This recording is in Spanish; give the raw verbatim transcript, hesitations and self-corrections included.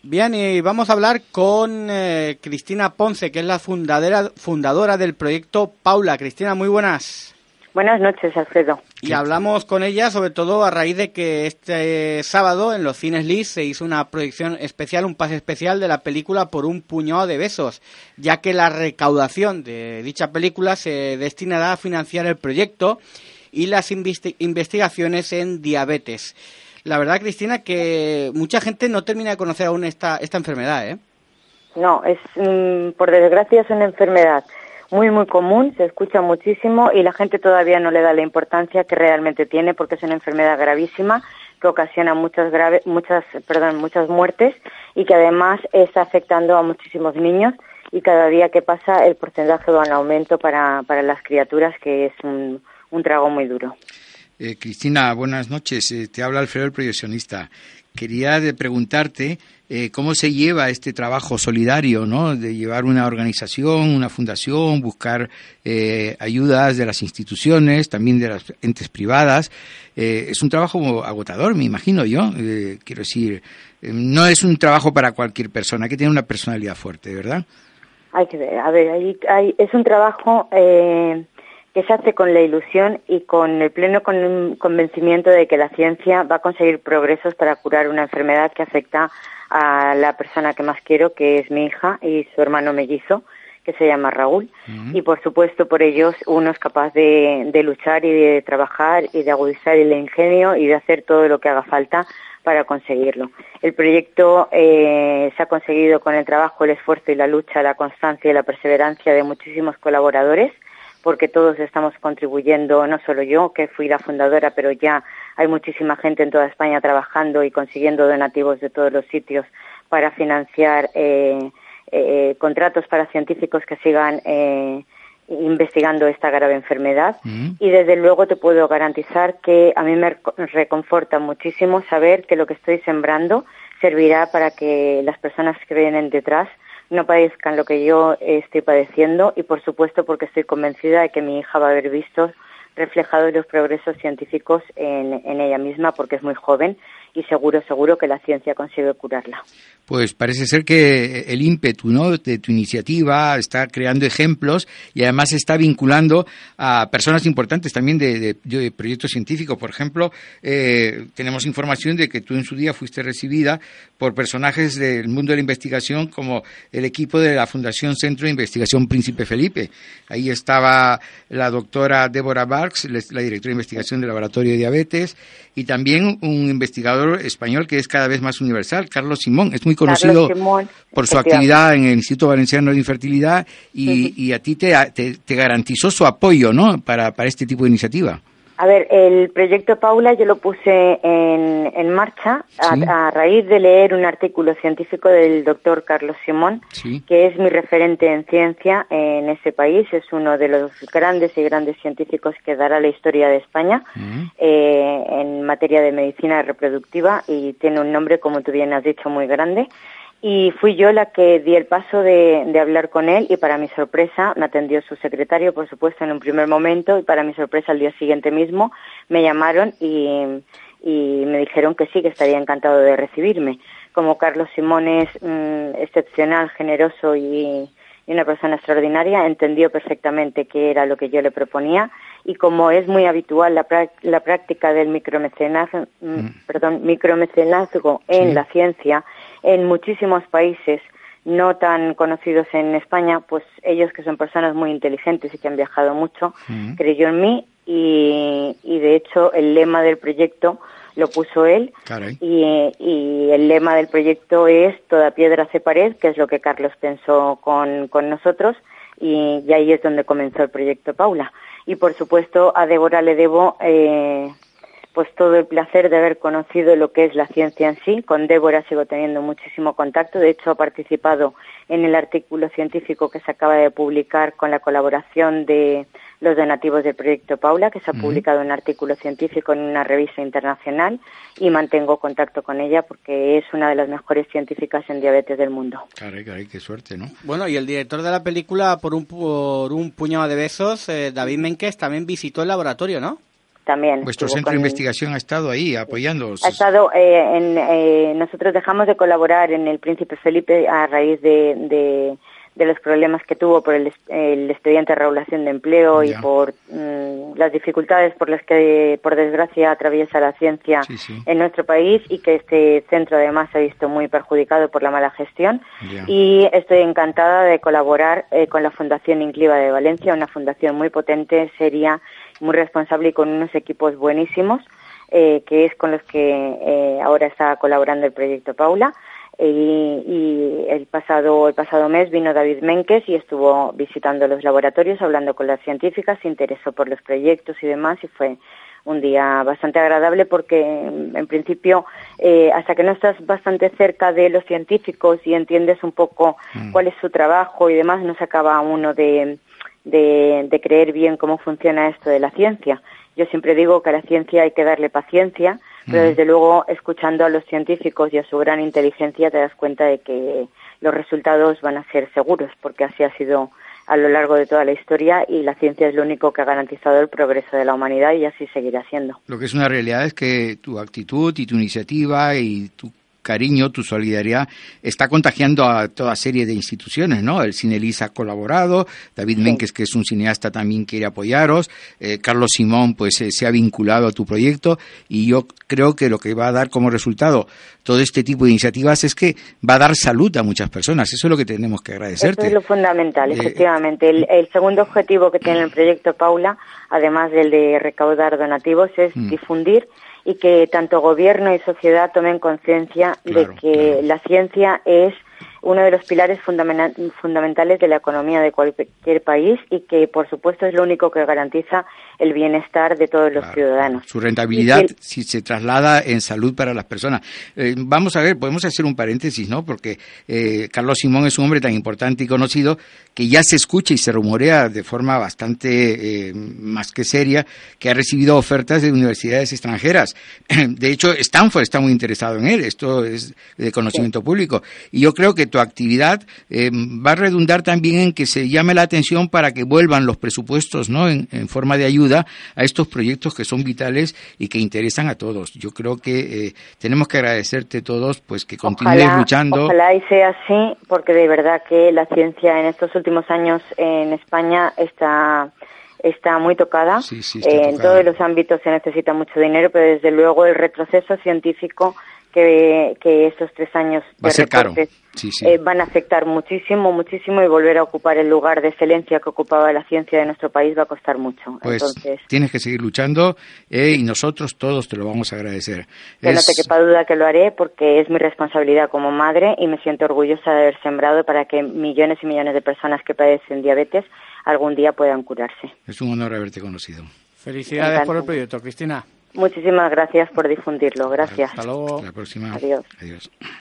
Bien, y vamos a hablar con eh, Cristina Ponce, que es la fundadora, fundadora del proyecto Paula. Cristina, muy buenas. Buenas noches, Alfredo. Y hablamos con ella sobre todo a raíz de que este sábado en los cines Lis se hizo una proyección especial, un pase especial de la película Por un puñado de besos, ya que la recaudación de dicha película se destinará a financiar el proyecto y las investi- investigaciones en diabetes. La verdad, Cristina, que mucha gente no termina de conocer aún esta, esta enfermedad, ¿eh? No, es mmm, por desgracia es una enfermedad muy, muy común, se escucha muchísimo y la gente todavía no le da la importancia que realmente tiene porque es una enfermedad gravísima que ocasiona muchas, grave, muchas, perdón, muchas muertes y que además está afectando a muchísimos niños y cada día que pasa el porcentaje va en aumento para, para las criaturas, que es un, un trago muy duro. Eh, Cristina, buenas noches. Eh, te habla Alfredo, el proyeccionista. Quería de preguntarte eh, cómo se lleva este trabajo solidario, ¿no? De llevar una organización, una fundación, buscar eh, ayudas de las instituciones, también de las entes privadas. Eh, es un trabajo agotador, me imagino yo. Eh, quiero decir, eh, no es un trabajo para cualquier persona, hay que tener una personalidad fuerte, ¿verdad? Hay que ver, a ver, hay, hay, es un trabajo Eh... que se hace con la ilusión y con el pleno con convencimiento de que la ciencia va a conseguir progresos para curar una enfermedad que afecta a la persona que más quiero, que es mi hija y su hermano mellizo, que se llama Raúl. Uh-huh. Y por supuesto por ellos uno es capaz de, de luchar y de trabajar y de agudizar el ingenio y de hacer todo lo que haga falta para conseguirlo. El proyecto eh, se ha conseguido con el trabajo, el esfuerzo y la lucha, la constancia y la perseverancia de muchísimos colaboradores, porque todos estamos contribuyendo, no solo yo, que fui la fundadora, pero ya hay muchísima gente en toda España trabajando y consiguiendo donativos de todos los sitios para financiar eh, eh, contratos para científicos que sigan eh, investigando esta grave enfermedad. Mm. Y desde luego te puedo garantizar que a mí me reconforta muchísimo saber que lo que estoy sembrando servirá para que las personas que vienen detrás no padezcan lo que yo estoy padeciendo y, por supuesto, porque estoy convencida de que mi hija va a haber visto reflejados los progresos científicos en, en ella misma, porque es muy joven y seguro, seguro que la ciencia consigue curarla. Pues parece ser que el ímpetu, ¿no?, de tu iniciativa está creando ejemplos y además está vinculando a personas importantes también de, de, de proyectos científicos. Por ejemplo, eh, tenemos información de que tú en su día fuiste recibida por personajes del mundo de la investigación como el equipo de la Fundación Centro de Investigación Príncipe Felipe. Ahí estaba la doctora Débora Barks, la directora de investigación del Laboratorio de Diabetes, y también un investigador español que es cada vez más universal, Carlos Simón. Es muy conocido Simón, por su actividad en el Instituto Valenciano de Infertilidad y, uh-huh. y a ti te, te, te garantizó su apoyo, ¿no?, para, para este tipo de iniciativa. A ver, el proyecto Paula yo lo puse en, en marcha a, ¿sí? a raíz de leer un artículo científico del doctor Carlos Simón, ¿sí? que es mi referente en ciencia en ese país. Es uno de los grandes y grandes científicos que dará la historia de España uh-huh. eh, en materia de medicina reproductiva y tiene un nombre, como tú bien has dicho, muy grande. Y fui yo la que di el paso de, de hablar con él y para mi sorpresa me atendió su secretario, por supuesto, en un primer momento y para mi sorpresa al día siguiente mismo me llamaron y, y me dijeron que sí, que estaría encantado de recibirme. Como Carlos Simón es mmm, excepcional, generoso y, y una persona extraordinaria, entendió perfectamente qué era lo que yo le proponía y como es muy habitual la, pra- la práctica del micromecenazgo, mm. perdón, micromecenazgo en sí. la ciencia, en muchísimos países no tan conocidos en España, pues ellos que son personas muy inteligentes y que han viajado mucho, uh-huh. creyó en mí y, y de hecho el lema del proyecto lo puso él y, y el lema del proyecto es toda piedra hace pared, que es lo que Carlos pensó con, con nosotros y, y ahí es donde comenzó el proyecto Paula. Y por supuesto a Débora le debo eh, pues todo el placer de haber conocido lo que es la ciencia en sí. Con Débora sigo teniendo muchísimo contacto, de hecho ha participado en el artículo científico que se acaba de publicar con la colaboración de los donativos del proyecto Paula, que se ha uh-huh. publicado un artículo científico en una revista internacional y mantengo contacto con ella porque es una de las mejores científicas en diabetes del mundo. Caray, caray, qué suerte, ¿no? Bueno, y el director de la película Por un, por un puñado de besos, eh, David Menkes, también visitó el laboratorio, ¿no? también. Vuestro centro de investigación ha estado ahí apoyando. Ha estado, eh, en, eh, nosotros dejamos de colaborar en el Príncipe Felipe a raíz de, de, de los problemas que tuvo por el, el expediente de regulación de empleo ya. y por mm, las dificultades por las que, por desgracia, atraviesa la ciencia sí, sí. en nuestro país, y que este centro además se ha visto muy perjudicado por la mala gestión. Ya. Y estoy encantada de colaborar eh, con la Fundación Incliva de Valencia, una fundación muy potente, seria, muy responsable y con unos equipos buenísimos, eh, que es con los que eh, ahora está colaborando el proyecto Paula. Y, y el pasado el pasado mes vino David Menkes y estuvo visitando los laboratorios, hablando con las científicas, se interesó por los proyectos y demás, y fue un día bastante agradable porque, en principio, eh, hasta que no estás bastante cerca de los científicos y entiendes un poco mm. cuál es su trabajo y demás, no se acaba uno de De, de creer bien cómo funciona esto de la ciencia. Yo siempre digo que a la ciencia hay que darle paciencia, pero mm. desde luego, escuchando a los científicos y a su gran inteligencia, te das cuenta de que los resultados van a ser seguros, porque así ha sido a lo largo de toda la historia, y la ciencia es lo único que ha garantizado el progreso de la humanidad, y así seguirá siendo. Lo que es una realidad es que tu actitud y tu iniciativa y tu cariño, tu solidaridad, está contagiando a toda serie de instituciones, ¿no? El Cinelis ha colaborado, David sí. Menkes, que es un cineasta, también quiere apoyaros, eh, Carlos Simón, pues eh, se ha vinculado a tu proyecto, y yo creo que lo que va a dar como resultado todo este tipo de iniciativas es que va a dar salud a muchas personas. Eso es lo que tenemos que agradecerte. Eso es lo fundamental, eh, efectivamente. El, el segundo objetivo que tiene el proyecto Paula, además del de recaudar donativos, es mm. difundir y que tanto gobierno y sociedad tomen conciencia claro, de que claro. la ciencia es uno de los pilares fundamenta- fundamentales de la economía de cualquier país, y que, por supuesto, es lo único que garantiza el bienestar de todos los claro, ciudadanos. Su rentabilidad, el... si se traslada en salud para las personas. Eh, vamos a ver, podemos hacer un paréntesis, ¿no? Porque eh, Carlos Simón es un hombre tan importante y conocido que ya se escucha y se rumorea de forma bastante eh, más que seria que ha recibido ofertas de universidades extranjeras. De hecho, Stanford está muy interesado en él. Esto es de conocimiento sí. público. Y yo creo que tu actividad eh, va a redundar también en que se llame la atención para que vuelvan los presupuestos, ¿no? En, en forma de ayuda a estos proyectos que son vitales y que interesan a todos. Yo creo que eh, tenemos que agradecerte todos, pues que continúes ojalá, luchando. Ojalá y sea así, porque de verdad que la ciencia en estos últimos años en España está está muy tocada. Sí, sí, está eh, tocada. En todos los ámbitos se necesita mucho dinero, pero desde luego el retroceso científico que, que estos tres años va a ser caro. Sí, sí. Eh, van a afectar muchísimo, muchísimo, y volver a ocupar el lugar de excelencia que ocupaba la ciencia de nuestro país va a costar mucho. Pues Entonces, tienes que seguir luchando eh, y nosotros todos te lo vamos a agradecer. Que es... no te quepa duda que lo haré, porque es mi responsabilidad como madre y me siento orgullosa de haber sembrado para que millones y millones de personas que padecen diabetes algún día puedan curarse. Es un honor haberte conocido. Felicidades por el proyecto, Cristina. Muchísimas gracias por difundirlo. Gracias. Hasta luego. Hasta la próxima. Adiós. Adiós.